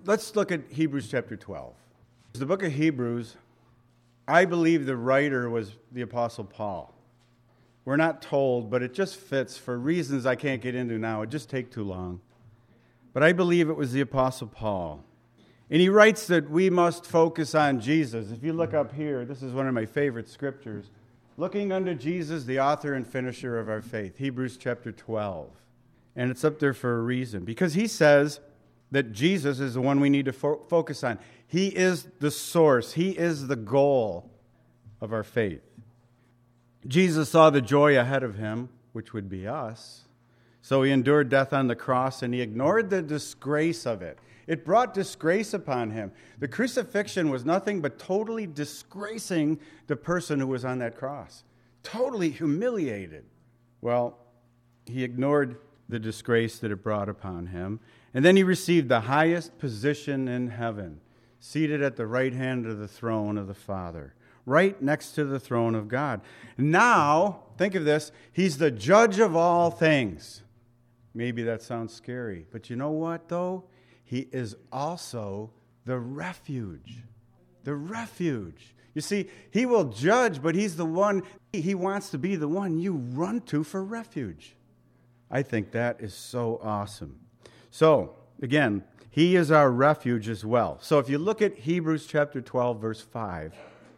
let's look at Hebrews chapter 12. The book of Hebrews, I believe the writer was the Apostle Paul. We're not told, but it just fits for reasons I can't get into now. It'd just take too long. But I believe it was the Apostle Paul. And he writes that we must focus on Jesus. If you look up here, this is one of my favorite scriptures. Looking unto Jesus, the author and finisher of our faith. Hebrews chapter 12. And it's up there for a reason. Because he says that Jesus is the one we need to focus on. He is the source. He is the goal of our faith. Jesus saw the joy ahead of him, which would be us. So he endured death on the cross, and he ignored the disgrace of it. It brought disgrace upon him. The crucifixion was nothing but totally disgracing the person who was on that cross. Totally humiliated. Well, he ignored the disgrace that it brought upon him. And then he received the highest position in heaven, seated at the right hand of the throne of the Father, right next to the throne of God. Now, think of this, he's the judge of all things. Maybe that sounds scary, but you know what, though? He is also the refuge. The refuge. You see, he will judge, but he's the one, he wants to be the one you run to for refuge. I think that is so awesome. So, again, he is our refuge as well. So if you look at Hebrews chapter 12, verse 5,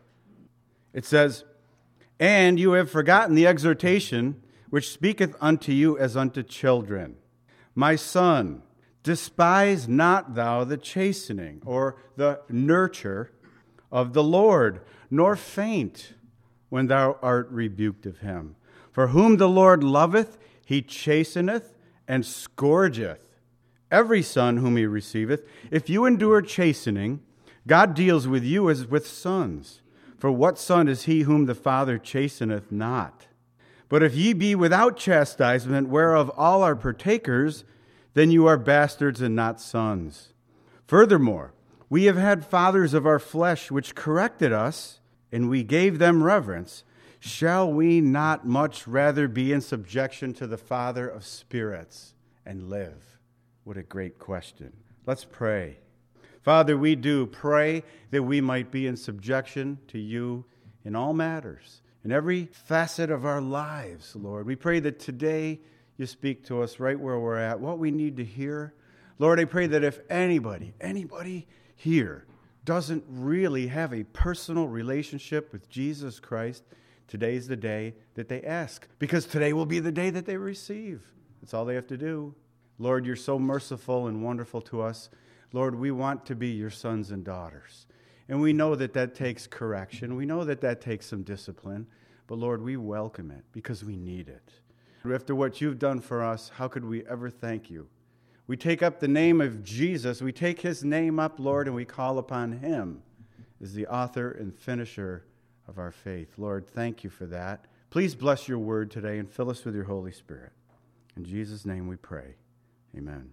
it says, "And you have forgotten the exhortation which speaketh unto you as unto children. My son, despise not thou the chastening," or the nurture, "of the Lord, nor faint when thou art rebuked of him. For whom the Lord loveth, he chasteneth and scourgeth every son whom he receiveth. If you endure chastening, God deals with you as with sons. For what son is he whom the Father chasteneth not? But if ye be without chastisement, whereof all are partakers, then you are bastards and not sons. Furthermore, we have had fathers of our flesh which corrected us, and we gave them reverence. Shall we not much rather be in subjection to the Father of spirits and live?" What a great question. Let's pray. Father, we do pray that we might be in subjection to you in all matters, in every facet of our lives, Lord. We pray that today you speak to us right where we're at, what we need to hear. Lord, I pray that if anybody here doesn't really have a personal relationship with Jesus Christ, today's the day that they ask, because today will be the day that they receive. That's all they have to do. Lord, you're so merciful and wonderful to us. Lord, we want to be your sons and daughters. And we know that that takes correction. We know that that takes some discipline. But Lord, we welcome it because we need it. After what you've done for us, how could we ever thank you? We take up the name of Jesus. We take his name up, Lord, and we call upon him as the author and finisher of our faith. Lord, thank you for that. Please bless your word today and fill us with your Holy Spirit. In Jesus' name we pray. Amen.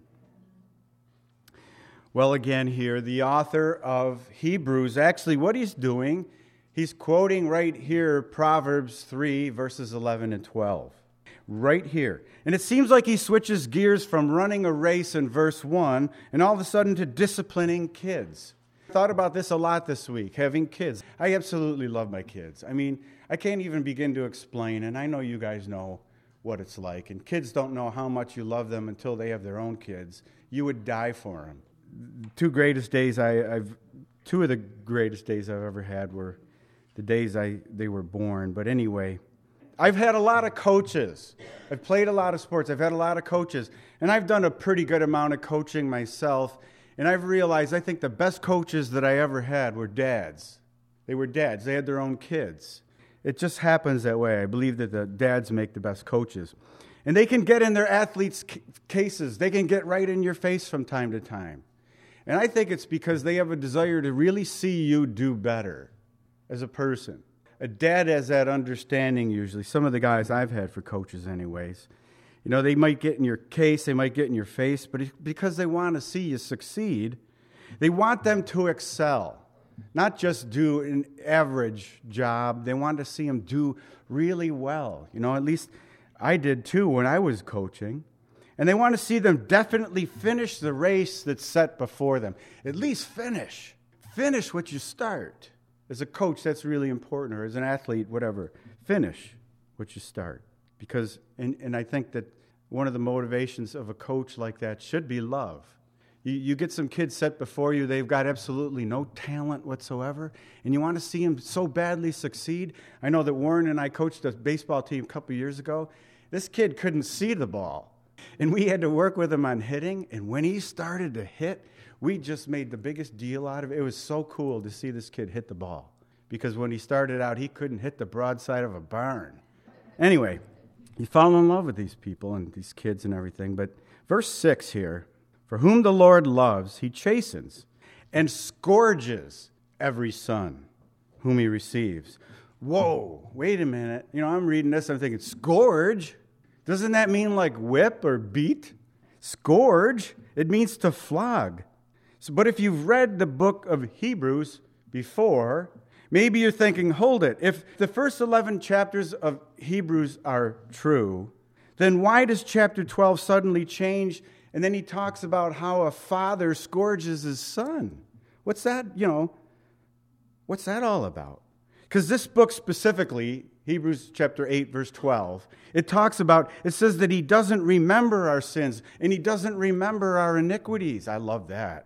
Well, again here, the author of Hebrews, actually what he's doing, he's quoting right here Proverbs 3, verses 11 and 12. Right here. And it seems like he switches gears from running a race in verse 1 and all of a sudden to disciplining kids. I thought about this a lot this week, having kids. I absolutely love my kids. I mean, I can't even begin to explain, and I know you guys know what it's like. And kids don't know how much you love them until they have their own kids. You would die for them. Two of the greatest days I've ever had were the days they were born. But anyway, I've had a lot of coaches. I've played a lot of sports. I've had a lot of coaches. And I've done a pretty good amount of coaching myself. And I've realized I think the best coaches that I ever had were dads. They were dads. They had their own kids. It just happens that way. I believe that the dads make the best coaches. And they can get in their athletes' cases. They can get right in your face from time to time. And I think it's because they have a desire to really see you do better as a person. A dad has that understanding usually. Some of the guys I've had for coaches anyways. You know, they might get in your case, they might get in your face, but because they want to see you succeed, they want them to excel. Not just do an average job. They want to see them do really well. You know, at least I did too when I was coaching. And they want to see them definitely finish the race that's set before them. At least finish. Finish what you start. As a coach, that's really important, or as an athlete, whatever. Finish what you start. Because, and I think that one of the motivations of a coach like that should be love. You get some kids set before you, they've got absolutely no talent whatsoever, and you want to see them so badly succeed. I know that Warren and I coached a baseball team a couple years ago. This kid couldn't see the ball, and we had to work with him on hitting, and when he started to hit, we just made the biggest deal out of it. It was so cool to see this kid hit the ball, because when he started out, he couldn't hit the broadside of a barn. Anyway, you fall in love with these people and these kids and everything, but verse 6 here, for whom the Lord loves, he chastens and scourges every son whom he receives. Whoa, wait a minute. I'm reading this, I'm thinking, scourge? Doesn't that mean like whip or beat? Scourge, it means to flog. But if you've read the book of Hebrews before, maybe you're thinking, hold it. If the first 11 chapters of Hebrews are true, then why does chapter 12 suddenly change? And then he talks about how a father scourges his son. What's that, what's that all about? Because this book specifically, Hebrews chapter 8, verse 12, it says that he doesn't remember our sins and he doesn't remember our iniquities. I love that.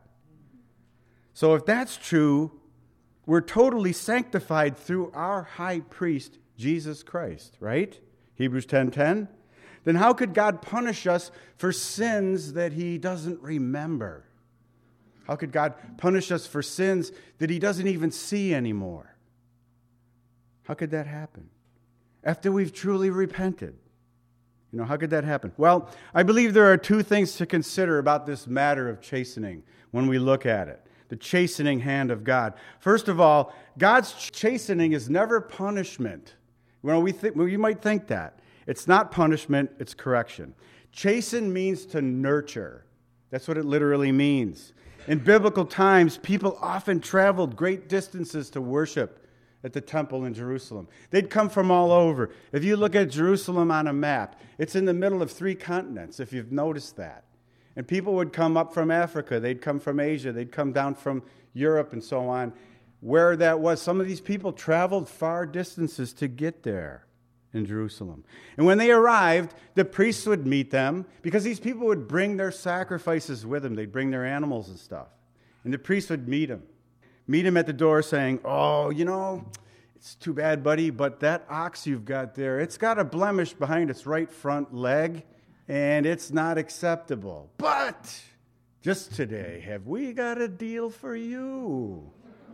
So if that's true, we're totally sanctified through our high priest, Jesus Christ, right? Hebrews 10:10. Then how could God punish us for sins that he doesn't remember? How could God punish us for sins that he doesn't even see anymore? How could that happen? After we've truly repented. How could that happen? Well, I believe there are two things to consider about this matter of chastening when we look at it. The chastening hand of God. First of all, God's chastening is never punishment. You might think that. It's not punishment, it's correction. Chasten means to nurture. That's what it literally means. In biblical times, people often traveled great distances to worship at the temple in Jerusalem. They'd come from all over. If you look at Jerusalem on a map, it's in the middle of 3 continents, if you've noticed that. And people would come up from Africa, they'd come from Asia, they'd come down from Europe and so on. Where that was, some of these people traveled far distances to get there in Jerusalem. And when they arrived, the priests would meet them because these people would bring their sacrifices with them. They'd bring their animals and stuff. And the priest would meet him at the door saying, oh, it's too bad, buddy, but that ox you've got there, it's got a blemish behind its right front leg, and it's not acceptable. But just today, have we got a deal for you?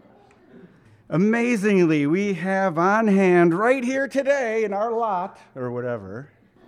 Amazingly, we have on hand right here today in our lot, or whatever,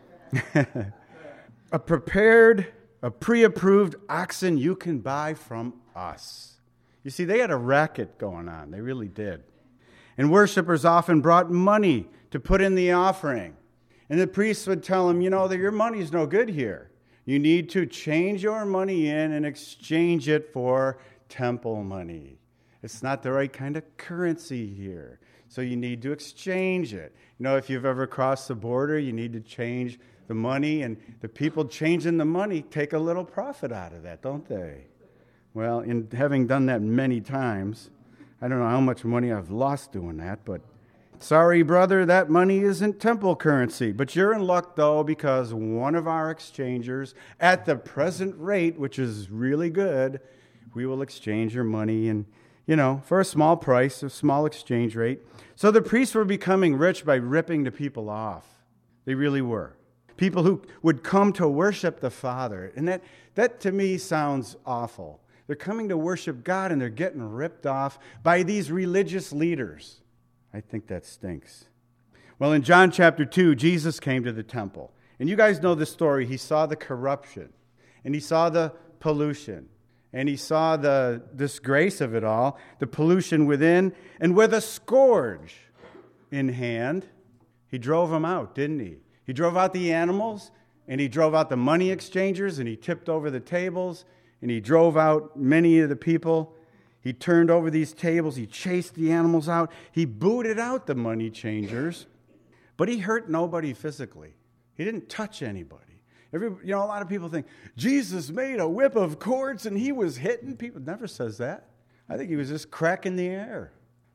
a pre-approved oxen you can buy from us. You see, they had a racket going on. They really did. And worshipers often brought money to put in the offering. And the priests would tell them, that your money's no good here. You need to change your money in and exchange it for temple money. It's not the right kind of currency here. So you need to exchange it. If you've ever crossed the border, you need to change the money. And the people changing the money take a little profit out of that, don't they? Well, in having done that many times, I don't know how much money I've lost doing that, but sorry, brother, that money isn't temple currency. But you're in luck, though, because one of our exchangers, at the present rate, which is really good, we will exchange your money and for a small price, a small exchange rate. So the priests were becoming rich by ripping the people off. They really were. People who would come to worship the Father. And that to me sounds awful. They're coming to worship God and they're getting ripped off by these religious leaders. I think that stinks. Well, in John chapter 2, Jesus came to the temple. And you guys know the story. He saw the corruption. And he saw the pollution. And he saw the disgrace of it all, the pollution within, and with a scourge in hand, he drove them out, didn't he? He drove out the animals, and he drove out the money exchangers, and he tipped over the tables, and he drove out many of the people. He turned over these tables, he chased the animals out, he booted out the money changers, but he hurt nobody physically. He didn't touch anybody. A lot of people think, Jesus made a whip of cords and he was hitting people. Never says that. I think he was just cracking the air.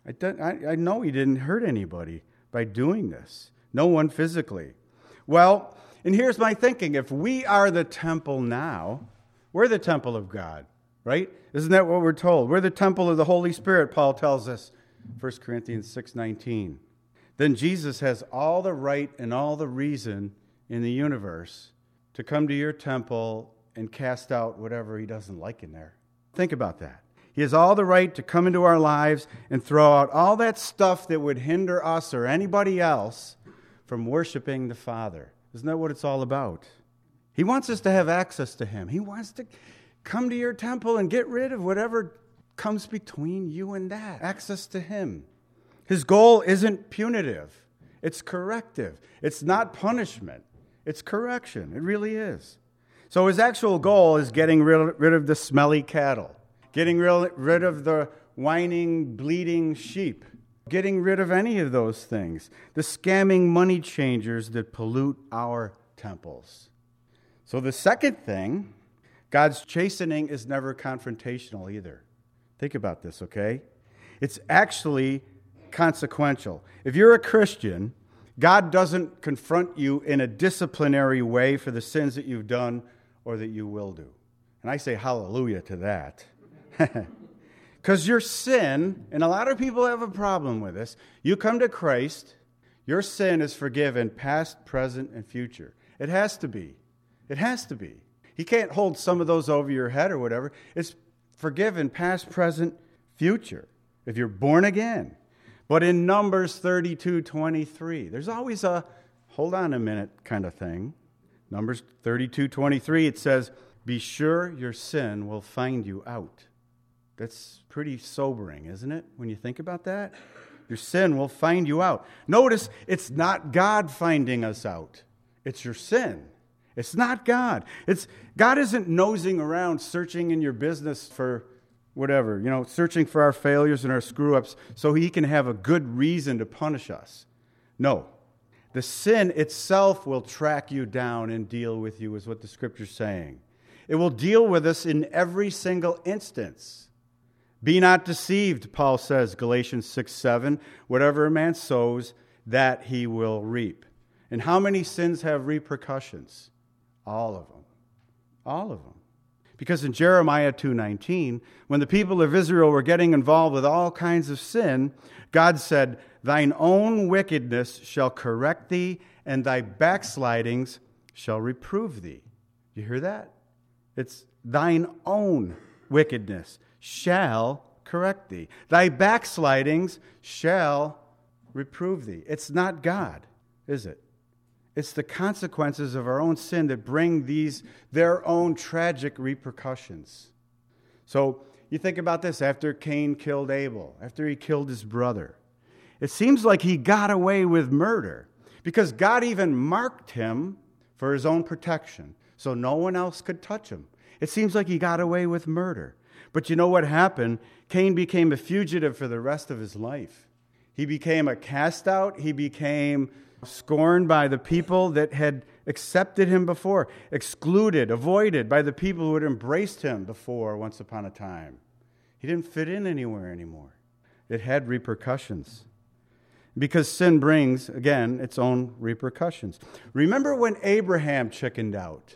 I know he didn't hurt anybody by doing this. No one physically. Well, and here's my thinking. If we are the temple now, we're the temple of God, right? Isn't that what we're told? We're the temple of the Holy Spirit, Paul tells us, 1 Corinthians 6:19. Then Jesus has all the right and all the reason in the universe to come to your temple and cast out whatever he doesn't like in there. Think about that. He has all the right to come into our lives and throw out all that stuff that would hinder us or anybody else from worshiping the Father. Isn't that what it's all about? He wants us to have access to him. He wants to come to your temple and get rid of whatever comes between you and that. Access to him. His goal isn't punitive. It's corrective. It's not punishment. It's correction. It really is. So his actual goal is getting rid of the smelly cattle, getting rid of the whining, bleeding sheep, getting rid of any of those things, the scamming money changers that pollute our temples. So the second thing, God's chastening is never confrontational either. Think about this, okay? It's actually consequential. If you're a Christian, God doesn't confront you in a disciplinary way for the sins that you've done or that you will do. And I say hallelujah to that. Because your sin, and a lot of people have a problem with this, you come to Christ, your sin is forgiven past, present, and future. It has to be. It has to be. He can't hold some of those over your head or whatever. It's forgiven past, present, future, if you're born again. But in Numbers 32:23, there's always a hold on a minute kind of thing. Numbers 32:23, it says, be sure your sin will find you out. That's pretty sobering, isn't it, when you think about that? Your sin will find you out. Notice, it's not God finding us out. It's your sin. It's not God. God isn't nosing around searching in your business for whatever, searching for our failures and our screw-ups so he can have a good reason to punish us. No. The sin itself will track you down and deal with you, is what the Scripture's saying. It will deal with us in every single instance. Be not deceived, Paul says, Galatians 6:7. Whatever a man sows, that he will reap. And how many sins have repercussions? All of them. All of them. Because in Jeremiah 2:19, when the people of Israel were getting involved with all kinds of sin, God said, thine own wickedness shall correct thee, and thy backslidings shall reprove thee. You hear that? It's thine own wickedness shall correct thee. Thy backslidings shall reprove thee. It's not God, is it? It's the consequences of our own sin that bring their own tragic repercussions. So you think about this. After Cain killed Abel, after he killed his brother, it seems like he got away with murder because God even marked him for his own protection so no one else could touch him. It seems like he got away with murder. But you know what happened? Cain became a fugitive for the rest of his life. He became a cast out. He became scorned by the people that had accepted him before, excluded, avoided by the people who had embraced him before once upon a time. He didn't fit in anywhere anymore. It had repercussions. Because sin brings, again, its own repercussions. Remember when Abraham chickened out?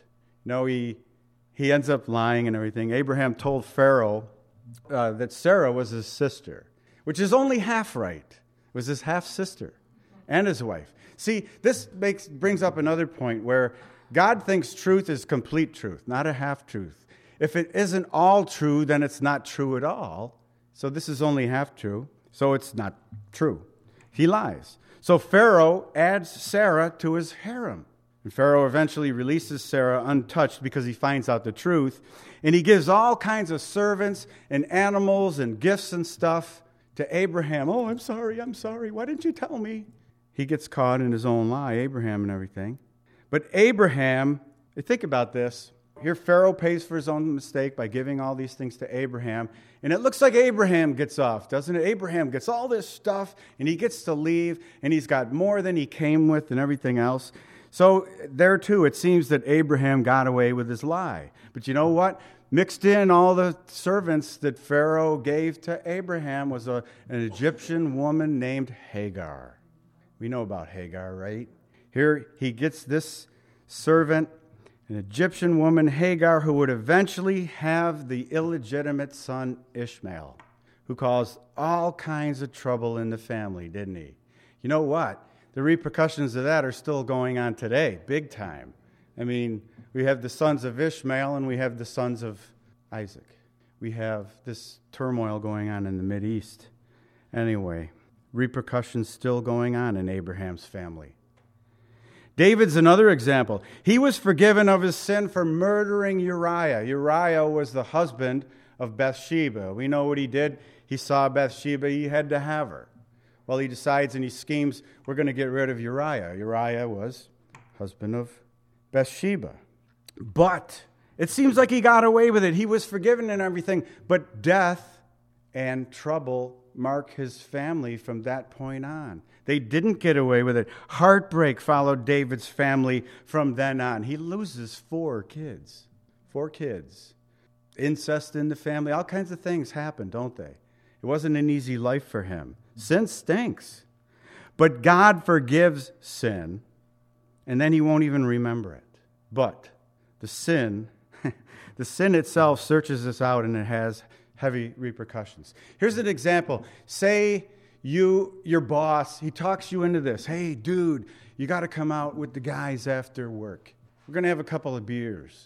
He ends up lying and everything. Abraham told Pharaoh that Sarah was his sister, which is only half right. It was his half-sister and his wife. See, this brings up another point where God thinks truth is complete truth, not a half-truth. If it isn't all true, then it's not true at all. So this is only half true, so it's not true. He lies. So Pharaoh adds Sarah to his harem. And Pharaoh eventually releases Sarah untouched because he finds out the truth. And he gives all kinds of servants and animals and gifts and stuff to Abraham. Oh, I'm sorry. Why didn't you tell me? He gets caught in his own lie, Abraham and everything. But Abraham, think about this. Here Pharaoh pays for his own mistake by giving all these things to Abraham. And it looks like Abraham gets off, doesn't it? Abraham gets all this stuff, and he gets to leave, and he's got more than he came with and everything else. So there too, it seems that Abraham got away with his lie. But you know what? Mixed in all the servants that Pharaoh gave to Abraham was an Egyptian woman named Hagar. We know about Hagar, right? Here he gets this servant, an Egyptian woman, Hagar, who would eventually have the illegitimate son Ishmael, who caused all kinds of trouble in the family, didn't he? You know what? The repercussions of that are still going on today, big time. I mean, we have the sons of Ishmael and we have the sons of Isaac. We have this turmoil going on in the Mideast. Anyway, repercussions still going on in Abraham's family. David's another example. He was forgiven of his sin for murdering Uriah. Uriah was the husband of Bathsheba. We know what he did. He saw Bathsheba. He had to have her. Well, he decides and he schemes, we're going to get rid of Uriah. Uriah was husband of Bathsheba. But it seems like he got away with it. He was forgiven and everything. But death and trouble mark his family from that point on. They didn't get away with it. Heartbreak followed David's family from then on. He loses 4 kids. 4 kids. Incest in the family. All kinds of things happen, don't they? It wasn't an easy life for him. Sin stinks. But God forgives sin, and then he won't even remember it. But the sin itself searches us out, and it has heavy repercussions. Here's an example. Say your boss, he talks you into this. Hey, dude, you got to come out with the guys after work. We're going to have a couple of beers.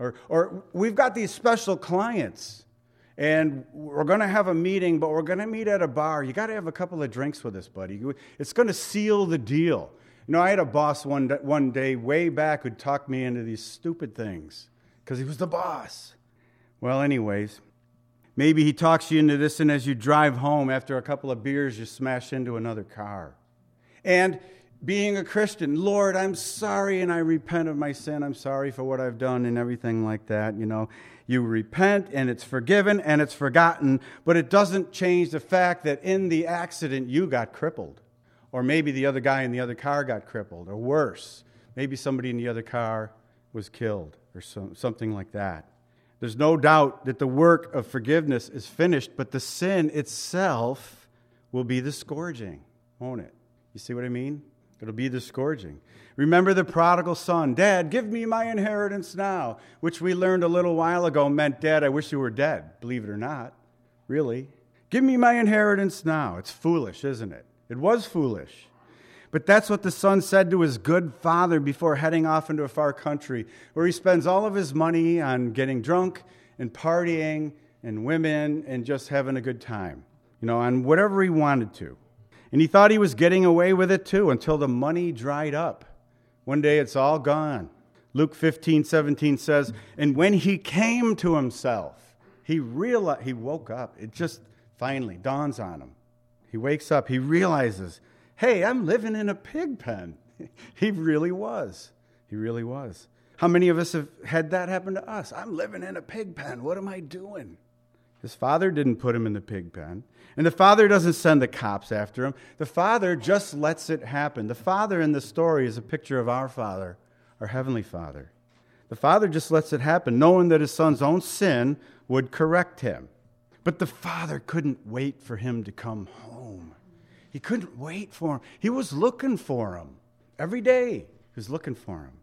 Or we've got these special clients, and we're going to have a meeting, but we're going to meet at a bar. You got to have a couple of drinks with us, buddy. It's going to seal the deal. You know, I had a boss one day way back who'd talk me into these stupid things because he was the boss. Well, anyways, maybe he talks you into this, and as you drive home after a couple of beers, you smash into another car. And being a Christian, Lord, I'm sorry, and I repent of my sin. I'm sorry for what I've done and everything like that. You know, you repent, and it's forgiven, and it's forgotten, but it doesn't change the fact that in the accident, you got crippled. Or maybe the other guy in the other car got crippled, or worse, maybe somebody in the other car was killed, or something like that. There's no doubt that the work of forgiveness is finished, but the sin itself will be the scourging, won't it? You see what I mean? It'll be the scourging. Remember the prodigal son. Dad, give me my inheritance now, which we learned a little while ago meant, Dad, I wish you were dead. Believe it or not. Really. Give me my inheritance now. It's foolish, isn't it? It was foolish. But that's what the son said to his good father before heading off into a far country, where he spends all of his money on getting drunk and partying and women and just having a good time, you know, on whatever he wanted to. And he thought he was getting away with it too until the money dried up. One day it's all gone. Luke 15:17 says, and when he came to himself, he woke up. It just finally dawns on him. He wakes up. He realizes, hey, I'm living in a pig pen. He really was. He really was. How many of us have had that happen to us? I'm living in a pig pen. What am I doing? His father didn't put him in the pig pen. And the father doesn't send the cops after him. The father just lets it happen. The father in the story is a picture of our Father, our Heavenly Father. The father just lets it happen, knowing that his son's own sin would correct him. But the father couldn't wait for him to come home. He couldn't wait for him. He was looking for him. Every day, he was looking for him.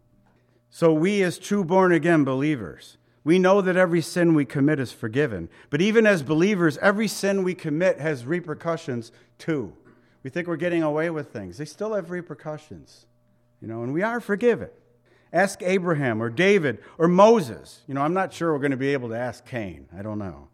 So we as true born-again believers, we know that every sin we commit is forgiven. But even as believers, every sin we commit has repercussions too. We think we're getting away with things. They still have repercussions, you know, and we are forgiven. Ask Abraham or David or Moses. You know, I'm not sure we're going to be able to ask Cain. I don't know.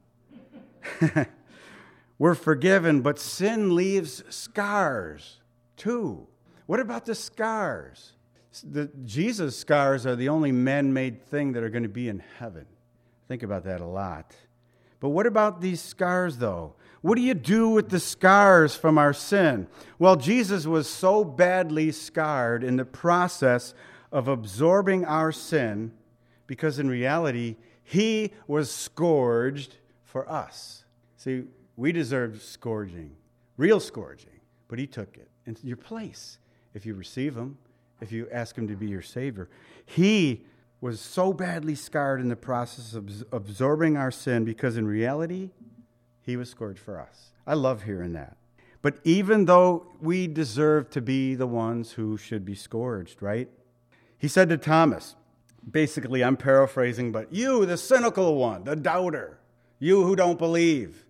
We're forgiven, but sin leaves scars too. What about the scars? Jesus' scars are the only man-made thing that are going to be in heaven. Think about that a lot. But what about these scars, though? What do you do with the scars from our sin? Well, Jesus was so badly scarred in the process of absorbing our sin because in reality, he was scourged for us. See, we deserve scourging, real scourging, but he took it in your place if you receive him if you ask him to be your Savior. He was so badly scarred in the process of absorbing our sin because in reality, he was scourged for us. I love hearing that. But even though we deserve to be the ones who should be scourged, right? He said to Thomas, basically, I'm paraphrasing, but you, the cynical one, the doubter, you who don't believe,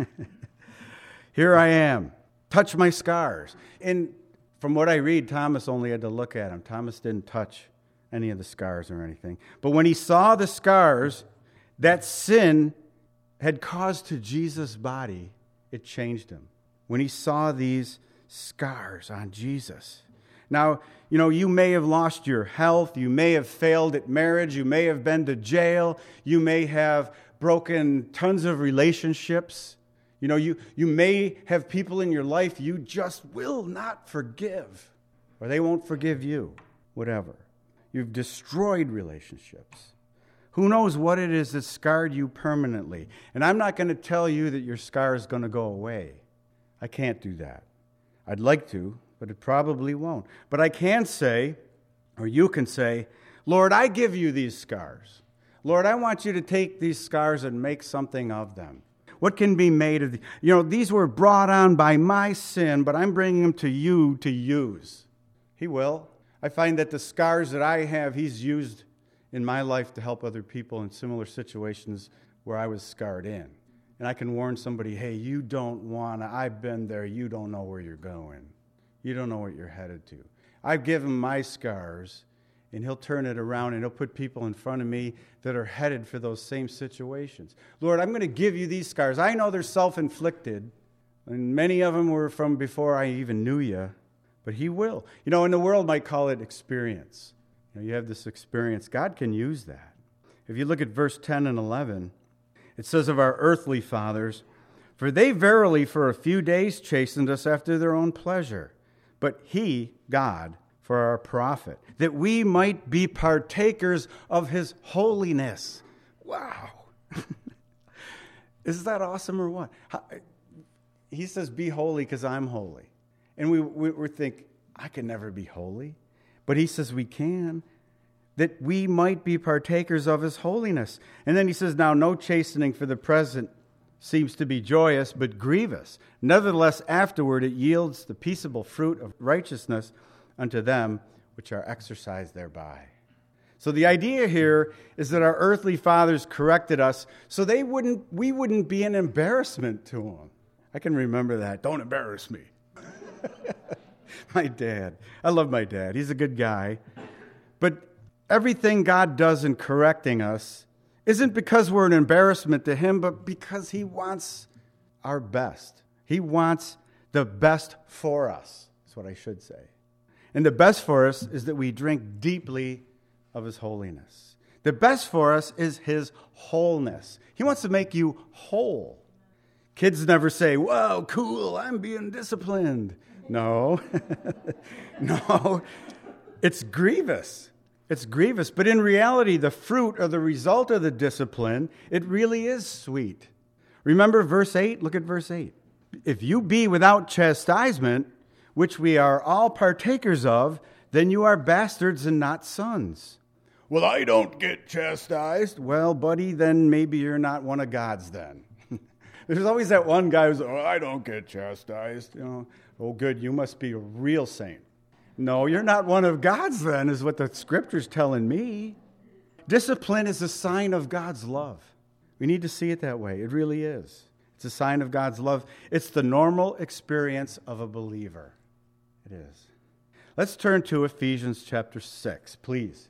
here I am. Touch my scars. And from what I read, Thomas only had to look at him. Thomas didn't touch any of the scars or anything. But when he saw the scars that sin had caused to Jesus' body, it changed him. When he saw these scars on Jesus. Now, you may have lost your health. You may have failed at marriage. You may have been to jail. You may have broken tons of relationships. You may have people in your life you just will not forgive, or they won't forgive you, whatever. You've destroyed relationships. Who knows what it is that scarred you permanently? And I'm not going to tell you that your scar is going to go away. I can't do that. I'd like to, but it probably won't. But I can say, or you can say, Lord, I give you these scars. Lord, I want you to take these scars and make something of them. What can be made of these were brought on by my sin, but I'm bringing them to you to use. He will. I find that the scars that I have, he's used in my life to help other people in similar situations where I was scarred in. And I can warn somebody, hey, you don't want to, I've been there, you don't know where you're going. You don't know what you're headed to. I've given my scars, and he'll turn it around, and he'll put people in front of me that are headed for those same situations. Lord, I'm going to give you these scars. I know they're self-inflicted, and many of them were from before I even knew you, but he will. And the world might call it experience. You have this experience. God can use that. If you look at verse 10 and 11, it says of our earthly fathers, for they verily for a few days chastened us after their own pleasure. But he, God, for our profit, that we might be partakers of his holiness. Wow. Is that awesome or what? He says, be holy because I'm holy. And we think, I can never be holy. But he says we can, that we might be partakers of his holiness. And then he says, now no chastening for the present seems to be joyous, but grievous. Nevertheless, afterward it yields the peaceable fruit of righteousness unto them which are exercised thereby. So the idea here is that our earthly fathers corrected us so we wouldn't be an embarrassment to them. I can remember that. Don't embarrass me. My dad. I love my dad. He's a good guy. But everything God does in correcting us isn't because we're an embarrassment to him, but because he wants our best. He wants the best for us, is what I should say. And the best for us is that we drink deeply of his holiness. The best for us is his wholeness. He wants to make you whole. Kids never say, whoa, cool, I'm being disciplined. No. No. It's grievous. It's grievous. But in reality, the fruit or the result of the discipline, it really is sweet. Remember verse 8? Look at verse 8. If you be without chastisement, which we are all partakers of, then you are bastards and not sons. Well, I don't get chastised. Well, buddy, then maybe you're not one of God's then. There's always that one guy who's, I don't get chastised. Oh, good, you must be a real saint. No, you're not one of God's then, is what the Scripture's telling me. Discipline is a sign of God's love. We need to see it that way. It really is. It's a sign of God's love. It's the normal experience of a believer. It is. Let's turn to Ephesians chapter 6, please.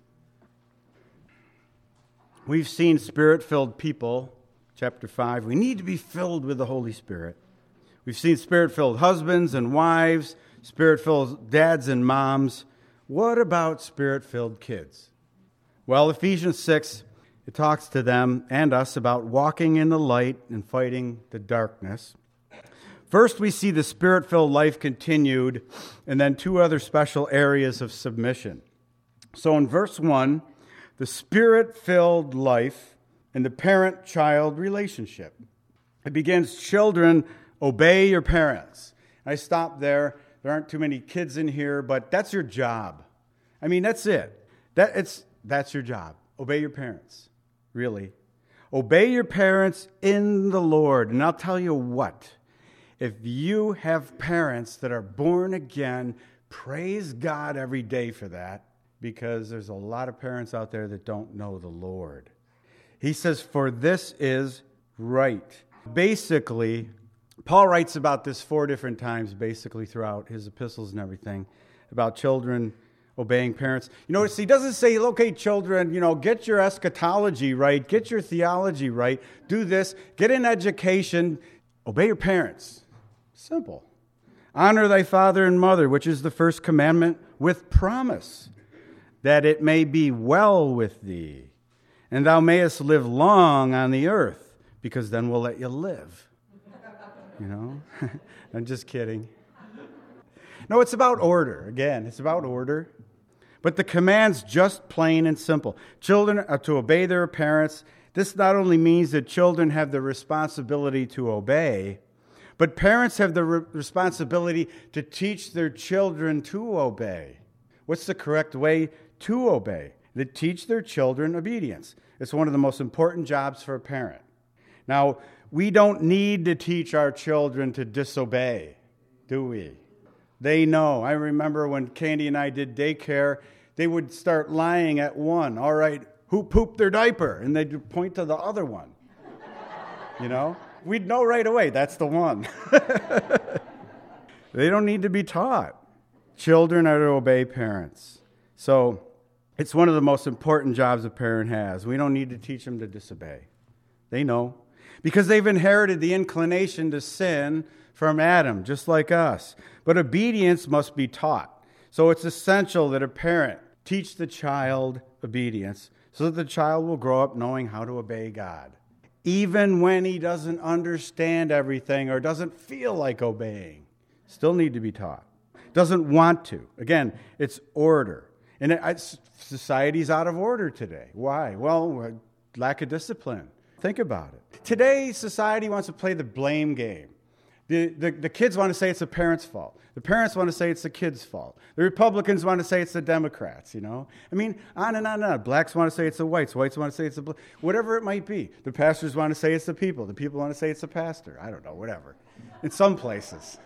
We've seen Spirit-filled people, chapter 5. We need to be filled with the Holy Spirit. We've seen Spirit-filled husbands and wives, Spirit-filled dads and moms. What about Spirit-filled kids? Well, Ephesians 6, it talks to them and us about walking in the light and fighting the darkness. First, we see the Spirit-filled life continued, and then two other special areas of submission. So in verse 1, the Spirit-filled life and the parent-child relationship. It begins, children, obey your parents. I stopped there. There aren't too many kids in here, but that's your job. I mean, that's it. That's your job. Obey your parents, really. Obey your parents in the Lord. And I'll tell you what, if you have parents that are born again, praise God every day for that, because there's a lot of parents out there that don't know the Lord. He says, for this is right. Basically, Paul writes about this 4 different times, basically, throughout his epistles and everything, about children obeying parents. You notice he doesn't say, okay, children, get your eschatology right, get your theology right, do this, get an education, obey your parents. Simple. Honor thy father and mother, which is the first commandment, with promise, that it may be well with thee, and thou mayest live long on the earth, because then we'll let you live. I'm just kidding. No, it's about order. Again, it's about order. But the command's just plain and simple. Children are to obey their parents. This not only means that children have the responsibility to obey, but parents have the responsibility to teach their children to obey. What's the correct way to obey? They teach their children obedience. It's one of the most important jobs for a parent. Now, we don't need to teach our children to disobey, do we? They know. I remember when Candy and I did daycare, they would start lying at one. All right, who pooped their diaper? And they'd point to the other one. We'd know right away, that's the one. They don't need to be taught. Children are to obey parents. So it's one of the most important jobs a parent has. We don't need to teach them to disobey. They know. Because they've inherited the inclination to sin from Adam, just like us. But obedience must be taught. So it's essential that a parent teach the child obedience so that the child will grow up knowing how to obey God. Even when he doesn't understand everything or doesn't feel like obeying, still need to be taught. Doesn't want to. Again, it's order. And society's out of order today. Why? Well, lack of discipline. Think about it. Today, society wants to play the blame game. The kids want to say it's the parents' fault. The parents want to say it's the kids' fault. The Republicans want to say it's the Democrats, I mean, on and on and on. Blacks want to say it's the whites. Whites want to say it's the whatever it might be. The pastors want to say it's the people. The people want to say it's the pastor. I don't know, whatever. In some places.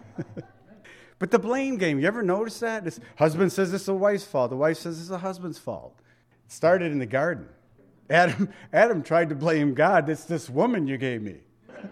But the blame game, you ever notice that? This husband says it's the wife's fault. The wife says it's the husband's fault. It started in the garden. Adam tried to blame God. It's this woman you gave me.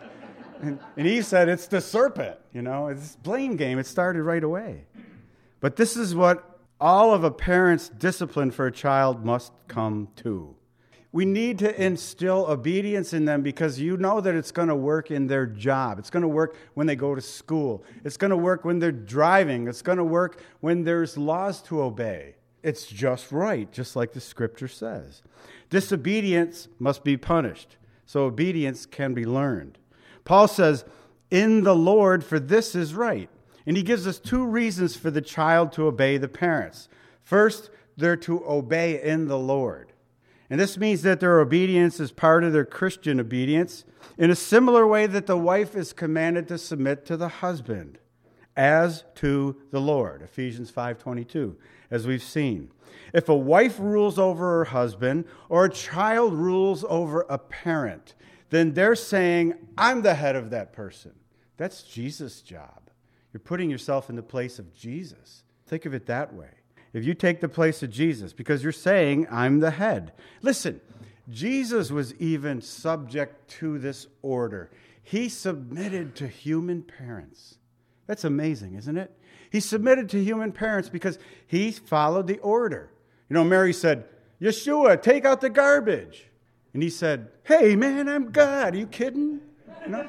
And Eve said, it's the serpent. It's blame game. It started right away. But this is what all of a parent's discipline for a child must come to. We need to instill obedience in them because you know that it's going to work in their job. It's going to work when they go to school. It's going to work when they're driving. It's going to work when there's laws to obey. It's just right, just like the scripture says. Disobedience must be punished, so obedience can be learned. Paul says, in the Lord, for this is right. And he gives us 2 reasons for the child to obey the parents. First, they're to obey in the Lord. And this means that their obedience is part of their Christian obedience in a similar way that the wife is commanded to submit to the husband as to the Lord. Ephesians 5:22, as we've seen. If a wife rules over her husband or a child rules over a parent, then they're saying, I'm the head of that person. That's Jesus' job. You're putting yourself in the place of Jesus. Think of it that way. If you take the place of Jesus, because you're saying, I'm the head. Listen, Jesus was even subject to this order. He submitted to human parents. That's amazing, isn't it? He submitted to human parents because he followed the order. Mary said, Yeshua, take out the garbage. And he said, hey, man, I'm God. Are you kidding? No.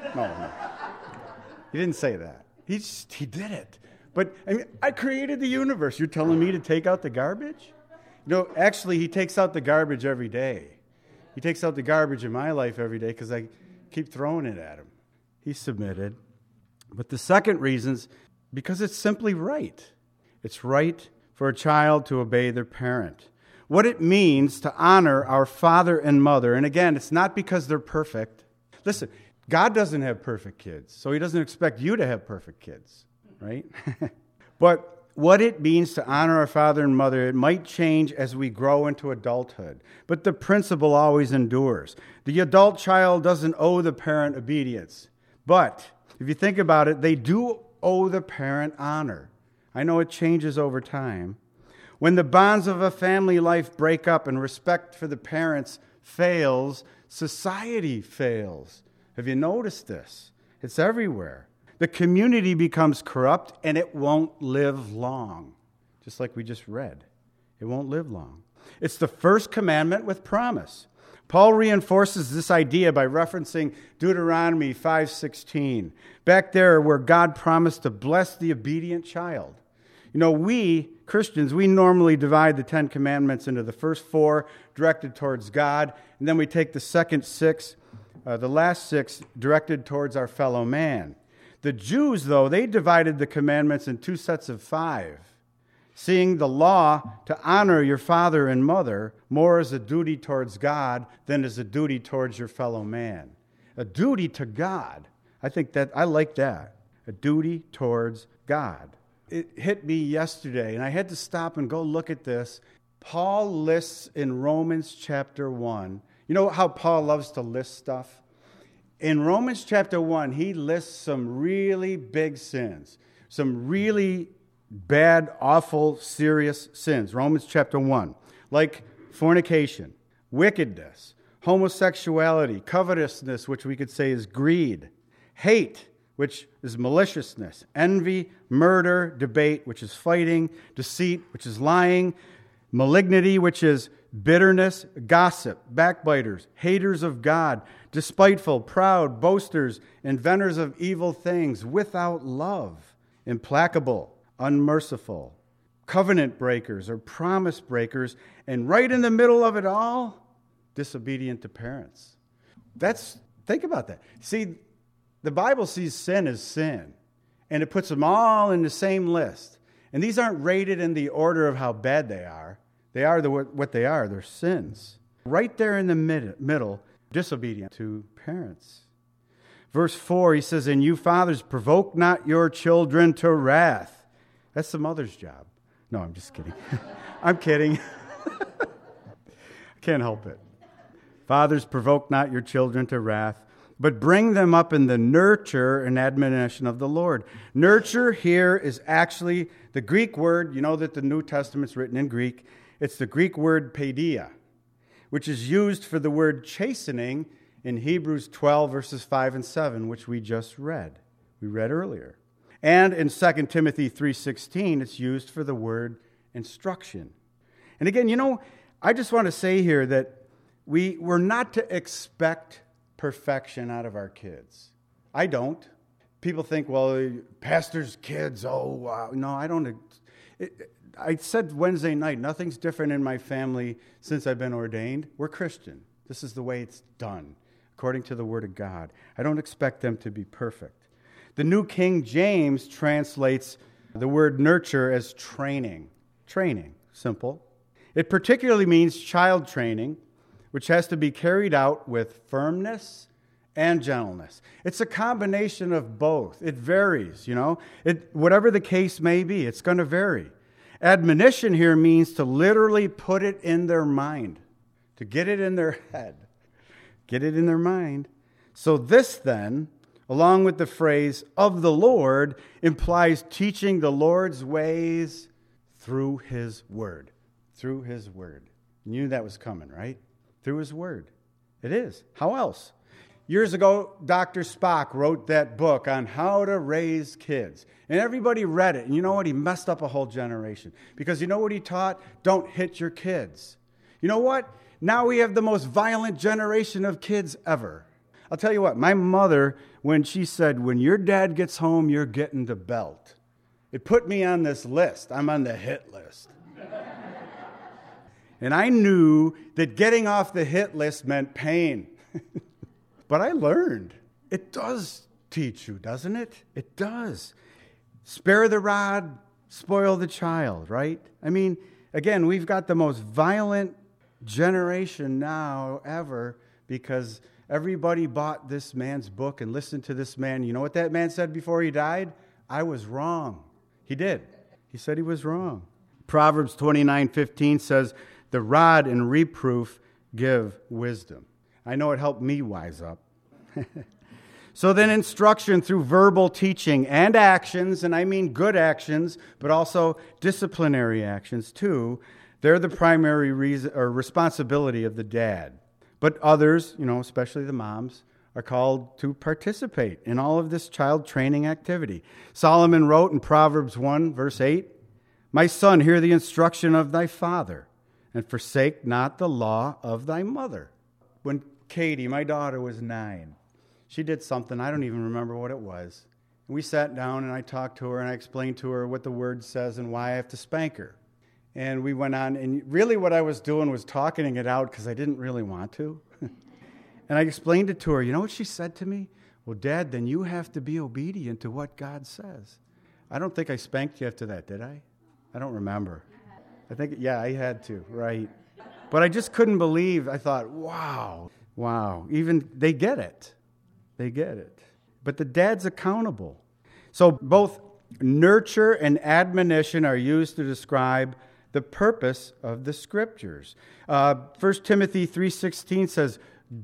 He didn't say that. He did it. But I created the universe. You're telling me to take out the garbage? Actually, he takes out the garbage every day. He takes out the garbage in my life every day because I keep throwing it at him. He submitted. But the second reason's because it's simply right. It's right for a child to obey their parent. What it means to honor our father and mother. And again, it's not because they're perfect. Listen, God doesn't have perfect kids, so he doesn't expect you to have perfect kids, right? But what it means to honor our father and mother, it might change as we grow into adulthood. But the principle always endures. The adult child doesn't owe the parent obedience. But if you think about it, they do owe the parent honor. I know it changes over time. When the bonds of a family life break up and respect for the parents fails, society fails. Have you noticed this? It's everywhere. The community becomes corrupt and it won't live long. Just like we just read. It won't live long. It's the first commandment with promise. Paul reinforces this idea by referencing Deuteronomy 5:16. Back there where God promised to bless the obedient child. You know, we, Christians, we normally divide the 10 Commandments into the first 4 directed towards God, and then we take the second 6, the last 6 directed towards our fellow man. The Jews, though, they divided the commandments in 2 sets of 5, seeing the law to honor your father and mother more as a duty towards God than as a duty towards your fellow man. A duty to God. I like that. A duty towards God. It hit me yesterday, and I had to stop and go look at this. Paul lists in Romans chapter 1. You know how Paul loves to list stuff? In Romans chapter 1, he lists some really big sins, some really bad, awful, serious sins. Romans chapter 1, like fornication, wickedness, homosexuality, covetousness, which we could say is greed, hate, which is maliciousness, envy, murder, debate, which is fighting, deceit, which is lying, malignity, which is bitterness, gossip, backbiters, haters of God, despiteful, proud, boasters, inventors of evil things, without love, implacable, unmerciful, covenant breakers or promise breakers, and right in the middle of it all, disobedient to parents. Think about that. See, the Bible sees sin as sin, and it puts them all in the same list. And these aren't rated in the order of how bad they are. They are what they are. They're sins. Right there in the middle, disobedient to parents. Verse 4, he says, "And you fathers, provoke not your children to wrath." That's the mother's job. No, I'm just kidding. I'm kidding. I can't help it. "Fathers, provoke not your children to wrath, but bring them up in the nurture and admonition of the Lord." Nurture here is actually the Greek word. You know that the New Testament's written in Greek. It's the Greek word paideia, which is used for the word chastening in Hebrews 12, verses 5 and 7, which we just read. We read earlier. And in 2 Timothy 3:16, it's used for the word instruction. And again, you know, I just want to say here that we're not to expect perfection out of our kids. I don't. People think, well, pastors' kids, oh, wow. No, I don't. I said Wednesday night, nothing's different in my family since I've been ordained. We're Christian. This is the way it's done, according to the Word of God. I don't expect them to be perfect. The New King James translates the word nurture as training. Training, simple. It particularly means child training, which has to be carried out with firmness and gentleness. It's a combination of both. It varies, you know. Whatever the case may be, it's going to vary. Admonition here means to literally put it in their mind, to get it in their head, get it in their mind. So this then, along with the phrase "of the Lord," implies teaching the Lord's ways through His Word. Through His Word. You knew that was coming, right? Through His Word. It is. How else? Years ago, Dr. Spock wrote that book on how to raise kids. And everybody read it. And you know what? He messed up a whole generation. Because you know what he taught? Don't hit your kids. You know what? Now we have the most violent generation of kids ever. I'll tell you what. My mother, when she said, "When your dad gets home, you're getting the belt," it put me on this list. I'm on the hit list. And I knew that getting off the hit list meant pain. But I learned. It does teach you, doesn't it? It does. Spare the rod, spoil the child, right? I mean, again, we've got the most violent generation now ever because everybody bought this man's book and listened to this man. You know what that man said before he died? "I was wrong." He did. He said he was wrong. Proverbs 29:15 says, the rod and reproof give wisdom. I know it helped me wise up. So then instruction through verbal teaching and actions, and I mean good actions, but also disciplinary actions too, they're the primary reason or responsibility of the dad. But others, especially the moms, are called to participate in all of this child training activity. Solomon wrote in Proverbs 1, verse 8, my son, hear the instruction of thy father, and forsake not the law of thy mother. When Katie, my daughter, was 9, she did something, I don't even remember what it was. We sat down and I talked to her and I explained to her what the word says and why I have to spank her. And we went on, and really what I was doing was talking it out because I didn't really want to. And I explained it to her. You know what she said to me? Well, Dad, then you have to be obedient to what God says. I don't think I spanked you after that, did I? I don't remember. I think, yeah, I had to, right. But I just couldn't believe, I thought, wow, even they get it. They get it. But the dad's accountable. So both nurture and admonition are used to describe the purpose of the Scriptures. 1 Timothy 3:16 says,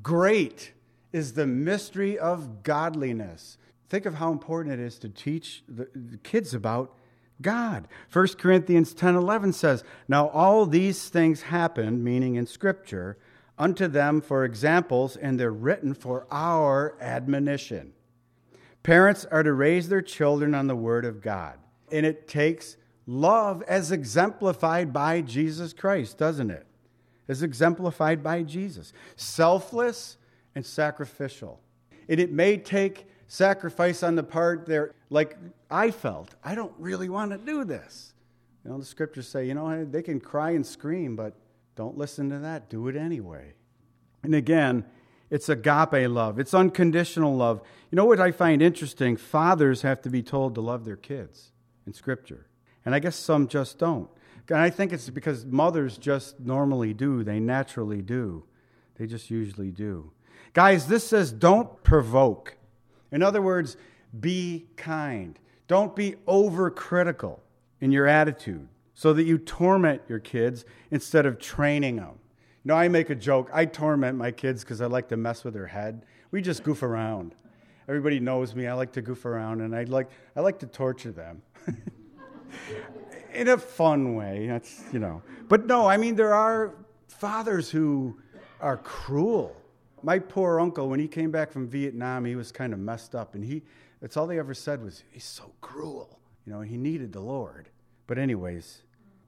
great is the mystery of godliness. Think of how important it is to teach the kids about God. 1 Corinthians 10:11 says, now all these things happened, meaning in Scripture, unto them for examples, and they're written for our admonition. Parents are to raise their children on the Word of God. And it takes love as exemplified by Jesus Christ, doesn't it? As exemplified by Jesus. Selfless and sacrificial. And it may take sacrifice on the part there, like I felt. I don't really want to do this. The Scriptures say, they can cry and scream, but don't listen to that. Do it anyway. And again, it's agape love. It's unconditional love. You know what I find interesting? Fathers have to be told to love their kids in Scripture. And I guess some just don't. And I think it's because mothers just normally do. They naturally do. They just usually do. Guys, this says don't provoke. In other words, be kind. Don't be overcritical in your attitude so that you torment your kids instead of training them. I make a joke. I torment my kids because I like to mess with their head. We just goof around. Everybody knows me. I like to goof around, and I like to torture them. In a fun way. That's, But no, there are fathers who are cruel. My poor uncle, when he came back from Vietnam, he was kind of messed up, and that's all they ever said was, he's so cruel. He needed the Lord. But anyways,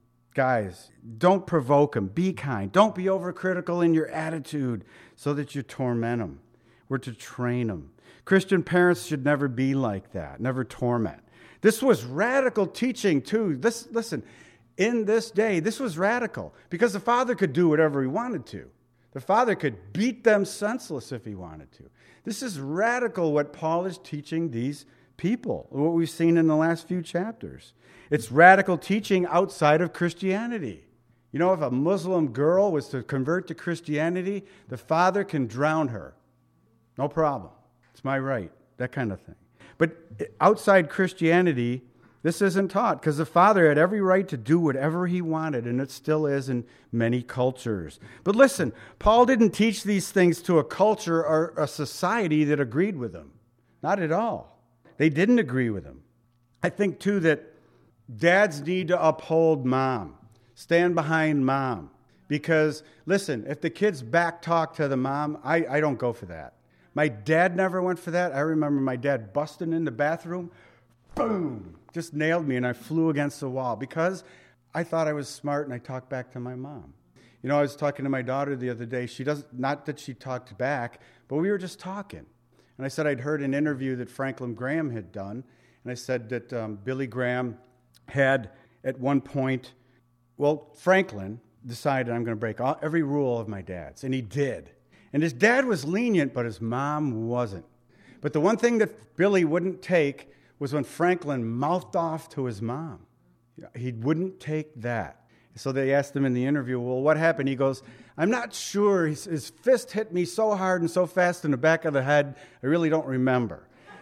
guys, don't provoke them. Be kind. Don't be overcritical in your attitude so that you torment them. We're to train them. Christian parents should never be like that, never torment. This was radical teaching, too. Listen, in this day, this was radical because the father could do whatever he wanted to. The father could beat them senseless if he wanted to. This is radical what Paul is teaching these people, what we've seen in the last few chapters. It's radical teaching outside of Christianity. If a Muslim girl was to convert to Christianity, the father can drown her. No problem. It's my right, that kind of thing. But outside Christianity, this isn't taught because the father had every right to do whatever he wanted, and it still is in many cultures. But listen, Paul didn't teach these things to a culture or a society that agreed with him. Not at all. They didn't agree with him. I think, too, that dads need to uphold mom, stand behind mom. Because, listen, if the kids back talk to the mom, I don't go for that. My dad never went for that. I remember my dad busting in the bathroom, boom, just nailed me, and I flew against the wall because I thought I was smart and I talked back to my mom. I was talking to my daughter the other day. Not that she talked back, but we were just talking. And I said I'd heard an interview that Franklin Graham had done, and I said that Billy Graham had at one point, Franklin decided I'm going to break every rule of my dad's, and he did. And his dad was lenient, but his mom wasn't. But the one thing that Billy wouldn't take was when Franklin mouthed off to his mom. He wouldn't take that. So they asked him in the interview, well, what happened? He goes, I'm not sure. His fist hit me so hard and so fast in the back of the head, I really don't remember.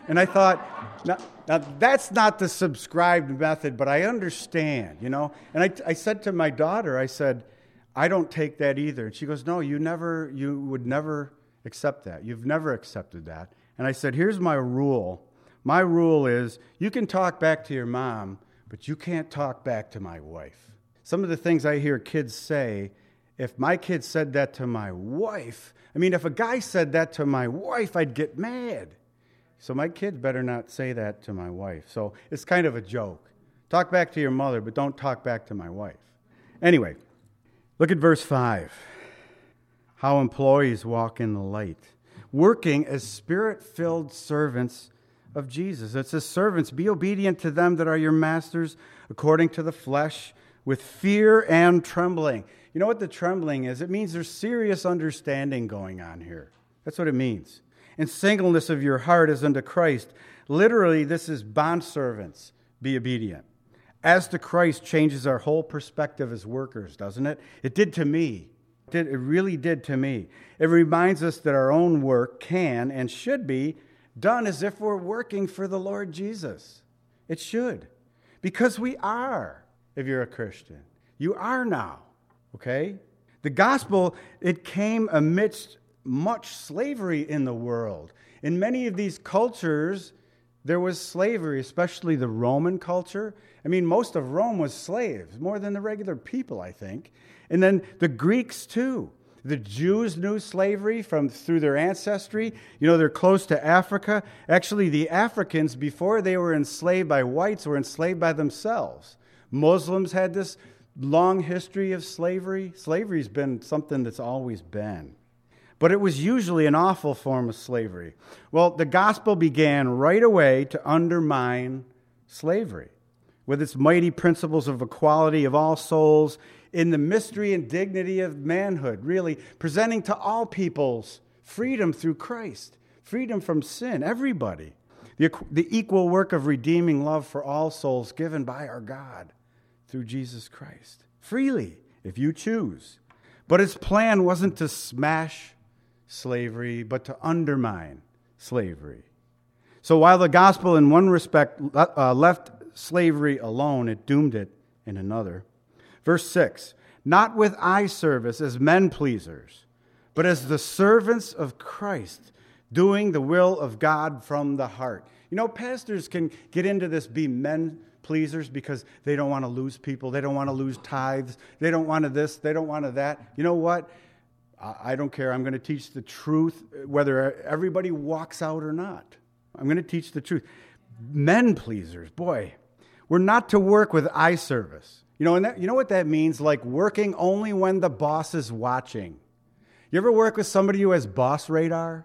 And I thought, now that's not the subscribed method, but I understand, you know. And I said to my daughter, I said, I don't take that either. And she goes, no, you would never accept that. You've never accepted that. And I said, here's my rule. My rule is you can talk back to your mom, but you can't talk back to my wife. Some of the things I hear kids say, if my kid said that to my wife, if a guy said that to my wife, I'd get mad. So my kids better not say that to my wife. So it's kind of a joke. Talk back to your mother, but don't talk back to my wife. Anyway, look at verse 5. How employees walk in the light, working as Spirit-filled servants of Jesus. It says, servants, be obedient to them that are your masters according to the flesh, with fear and trembling. You know what the trembling is? It means there's serious understanding going on here. That's what it means. And singleness of your heart as unto Christ. Literally, this is bondservants, be obedient. As to Christ changes our whole perspective as workers, doesn't it? It did to me. It really did to me. It reminds us that our own work can and should be done as if we're working for the Lord Jesus. It should. Because we are, if you're a Christian. You are now, okay? The gospel, it came amidst much slavery in the world. In many of these cultures, there was slavery, especially the Roman culture. Most of Rome was slaves, more than the regular people, I think. And then the Greeks, too. The Jews knew slavery through their ancestry. They're close to Africa. Actually, the Africans, before they were enslaved by whites, were enslaved by themselves. Muslims had this long history of slavery. Slavery's been something that's always been. But it was usually an awful form of slavery. Well, the gospel began right away to undermine slavery with its mighty principles of equality of all souls in the mystery and dignity of manhood, really presenting to all peoples freedom through Christ, freedom from sin, everybody. The equal work of redeeming love for all souls given by our God through Jesus Christ, freely, if you choose. But its plan wasn't to smash slavery, but to undermine slavery. So while the gospel in one respect left slavery alone, it doomed it in another. Verse 6, not with eye service as men pleasers, but as the servants of Christ, doing the will of God from the heart. Pastors can get into this, be men pleasers, because they don't want to lose people. They don't want to lose tithes. They don't want to this. They don't want to that. You know what? I don't care. I'm going to teach the truth, whether everybody walks out or not. I'm going to teach the truth. Men pleasers, boy, we're not to work with eye service. And you know what that means? Like working only when the boss is watching. You ever work with somebody who has boss radar?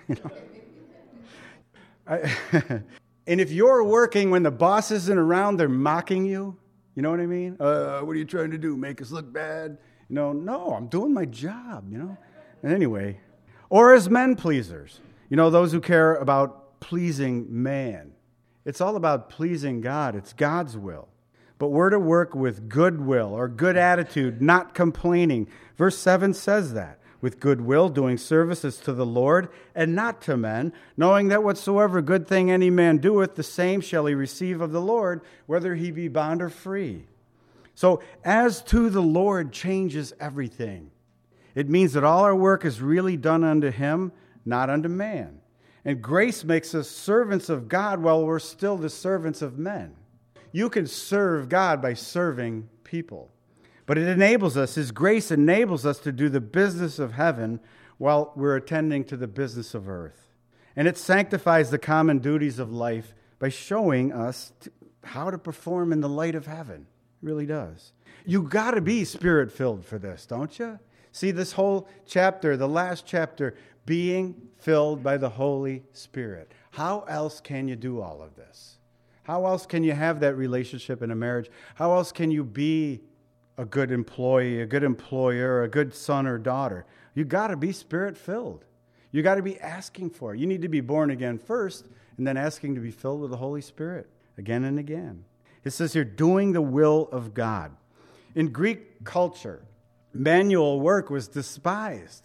And if you're working when the boss isn't around, they're mocking you. You know what I mean? What are you trying to do? Make us look bad? No, I'm doing my job, And anyway, or as men pleasers, those who care about pleasing man. It's all about pleasing God. It's God's will. But we're to work with goodwill or good attitude, not complaining. Verse 7 says that. With goodwill, doing services to the Lord and not to men, knowing that whatsoever good thing any man doeth, the same shall he receive of the Lord, whether he be bond or free. So, as to the Lord changes everything. It means that all our work is really done unto him, not unto man. And grace makes us servants of God while we're still the servants of men. You can serve God by serving people. But it enables us, his grace enables us to do the business of heaven while we're attending to the business of earth. And it sanctifies the common duties of life by showing us how to perform in the light of heaven. It really does. You got to be Spirit-filled for this, don't you? See, this whole chapter, the last chapter, being filled by the Holy Spirit. How else can you do all of this? How else can you have that relationship in a marriage? How else can you be a good employee, a good employer, a good son or daughter? You got to be Spirit-filled. You got to be asking for it. You need to be born again first, and then asking to be filled with the Holy Spirit again and again. It says here, doing the will of God. In Greek culture, manual work was despised.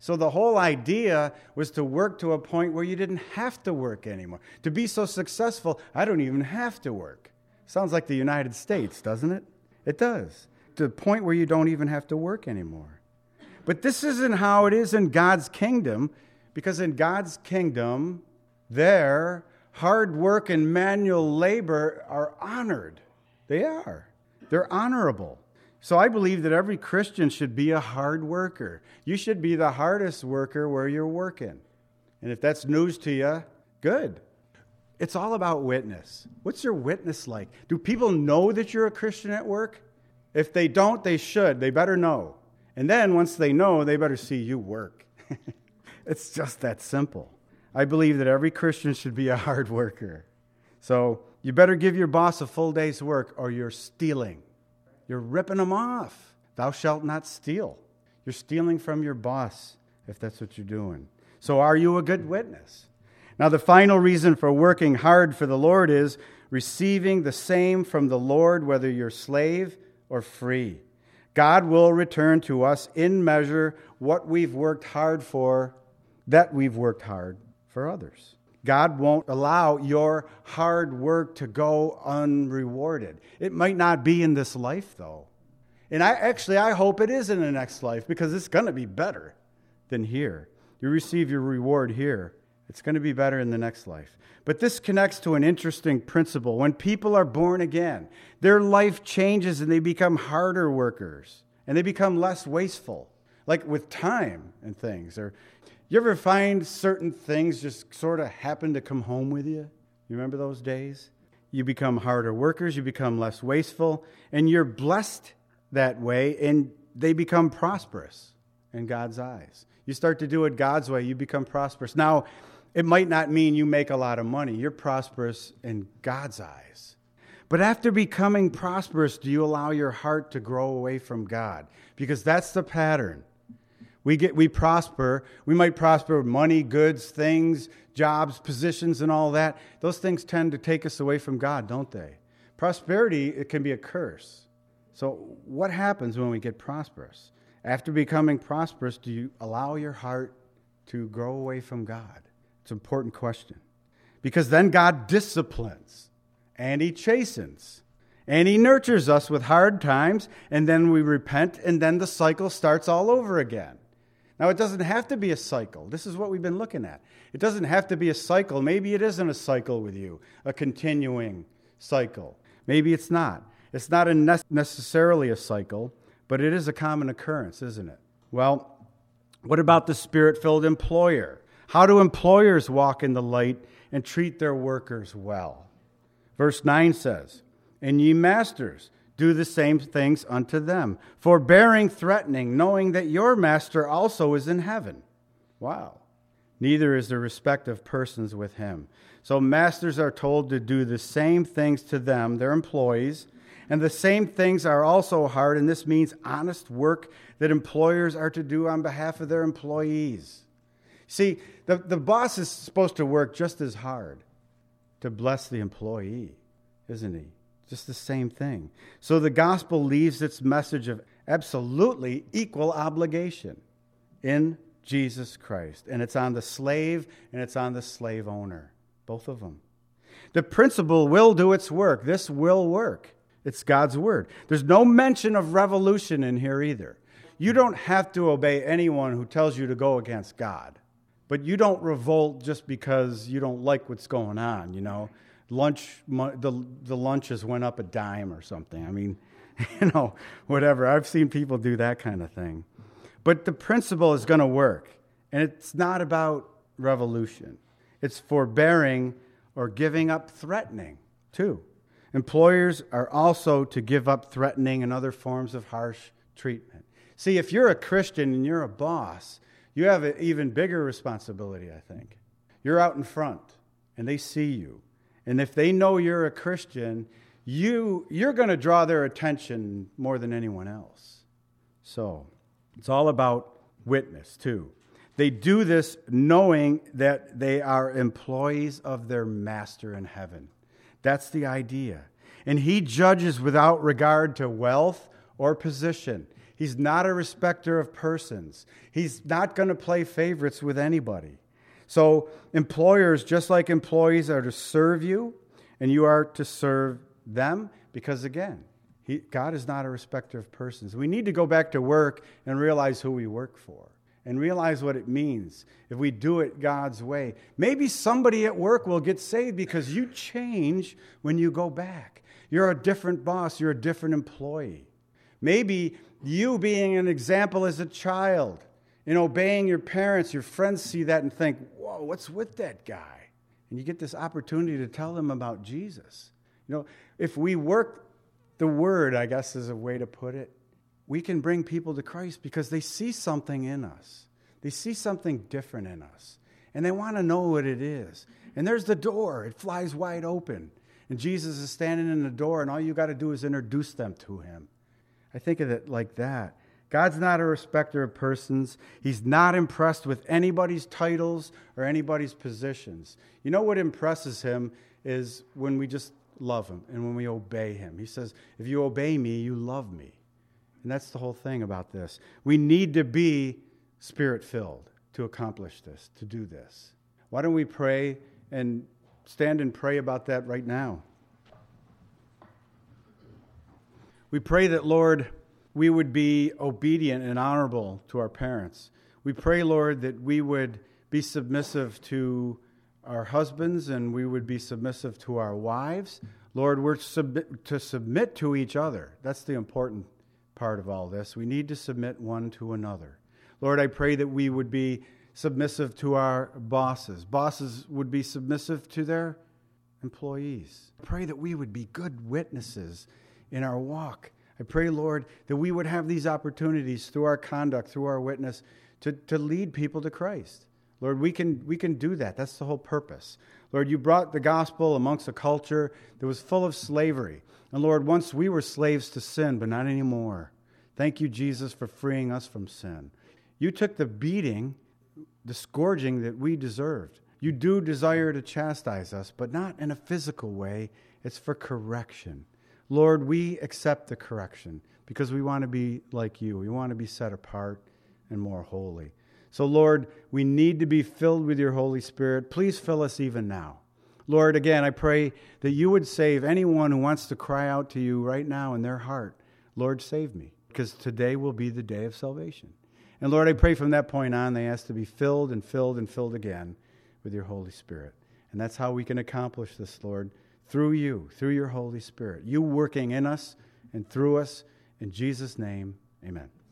So the whole idea was to work to a point where you didn't have to work anymore. To be so successful, I don't even have to work. Sounds like the United States, doesn't it? It does. To the point where you don't even have to work anymore. But this isn't how it is in God's kingdom, because in God's kingdom, there, hard work and manual labor are honored. They are. They're honorable. So I believe that every Christian should be a hard worker. You should be the hardest worker where you're working. And if that's news to you, good. It's all about witness. What's your witness like? Do people know that you're a Christian at work? If they don't, they should. They better know. And then once they know, they better see you work. It's just that simple. I believe that every Christian should be a hard worker. So you better give your boss a full day's work or you're stealing. You're ripping them off. Thou shalt not steal. You're stealing from your boss if that's what you're doing. So are you a good witness? Now, the final reason for working hard for the Lord is receiving the same from the Lord, whether you're slave or free. God will return to us in measure what we've worked hard for, that we've worked hard for others. God won't allow your hard work to go unrewarded. It might not be in this life, though. And I hope it is in the next life, because it's going to be better than here. You receive your reward here. It's going to be better in the next life. But this connects to an interesting principle. When people are born again, their life changes and they become harder workers. And they become less wasteful, like with time and things. Or you ever find certain things just sort of happen to come home with you? You remember those days? You become harder workers, you become less wasteful, and you're blessed that way, and they become prosperous in God's eyes. You start to do it God's way, you become prosperous. Now, it might not mean you make a lot of money. You're prosperous in God's eyes. But after becoming prosperous, do you allow your heart to grow away from God? Because that's the pattern. We prosper. We might prosper with money, goods, things, jobs, positions, and all that. Those things tend to take us away from God, don't they? Prosperity, it can be a curse. So what happens when we get prosperous? After becoming prosperous, do you allow your heart to grow away from God? It's an important question. Because then God disciplines, and He chastens, and He nurtures us with hard times, and then we repent, and then the cycle starts all over again. Now, it doesn't have to be a cycle. This is what we've been looking at. It doesn't have to be a cycle. Maybe it isn't a cycle with you, a continuing cycle. Maybe it's not. It's not necessarily a cycle, but it is a common occurrence, isn't it? Well, what about the Spirit-filled employer? How do employers walk in the light and treat their workers well? Verse 9 says, "And ye masters, do the same things unto them, forbearing, threatening, knowing that your master also is in heaven." Wow. Neither is there respect of persons with him. So masters are told to do the same things to them, their employees, and the same things are also hard, and this means honest work that employers are to do on behalf of their employees. See, the boss is supposed to work just as hard to bless the employee, isn't he? Just the same thing. So the gospel leaves its message of absolutely equal obligation in Jesus Christ. And it's on the slave and it's on the slave owner, both of them. The principle will do its work. This will work. It's God's word. There's no mention of revolution in here either. You don't have to obey anyone who tells you to go against God. But you don't revolt just because you don't like what's going on, you know. The lunches went up a dime or something. I mean, whatever. I've seen people do that kind of thing. But the principle is going to work. And it's not about revolution. It's forbearing or giving up threatening, too. Employers are also to give up threatening and other forms of harsh treatment. See, if you're a Christian and you're a boss, you have an even bigger responsibility, I think. You're out in front, and they see you. And if they know you're a Christian, you're going to draw their attention more than anyone else. So it's all about witness, too. They do this knowing that they are employees of their master in heaven. That's the idea. And he judges without regard to wealth or position. He's not a respecter of persons. He's not going to play favorites with anybody. So employers, just like employees, are to serve you, and you are to serve them, because again, God is not a respecter of persons. We need to go back to work and realize who we work for and realize what it means if we do it God's way. Maybe somebody at work will get saved because you change when you go back. You're a different boss. You're a different employee. Maybe you being an example as a child, in obeying your parents, your friends see that and think, whoa, what's with that guy? And you get this opportunity to tell them about Jesus. If we work the word, I guess is a way to put it, we can bring people to Christ because they see something in us. They see something different in us. And they want to know what it is. And there's the door. It flies wide open. And Jesus is standing in the door, and all you got to do is introduce them to him. I think of it like that. God's not a respecter of persons. He's not impressed with anybody's titles or anybody's positions. You know what impresses him is when we just love him and when we obey him. He says, if you obey me, you love me. And that's the whole thing about this. We need to be Spirit-filled to accomplish this, to do this. Why don't we pray and stand and pray about that right now? We pray that, Lord, we would be obedient and honorable to our parents. We pray, Lord, that we would be submissive to our husbands and we would be submissive to our wives. Lord, we're to submit to each other. That's the important part of all this. We need to submit one to another. Lord, I pray that we would be submissive to our bosses. Bosses would be submissive to their employees. I pray that we would be good witnesses in our walk. I pray, Lord, that we would have these opportunities through our conduct, through our witness, to lead people to Christ. Lord, we can do that. That's the whole purpose. Lord, you brought the gospel amongst a culture that was full of slavery. And Lord, once we were slaves to sin, but not anymore. Thank you, Jesus, for freeing us from sin. You took the beating, the scourging that we deserved. You do desire to chastise us, but not in a physical way. It's for correction. Lord, we accept the correction because we want to be like you. We want to be set apart and more holy. So, Lord, we need to be filled with your Holy Spirit. Please fill us even now. Lord, again, I pray that you would save anyone who wants to cry out to you right now in their heart, Lord, save me, because today will be the day of salvation. And Lord, I pray from that point on, they ask to be filled and filled and filled again with your Holy Spirit. And that's how we can accomplish this, Lord, through you, through your Holy Spirit. You working in us and through us. In Jesus' name, amen.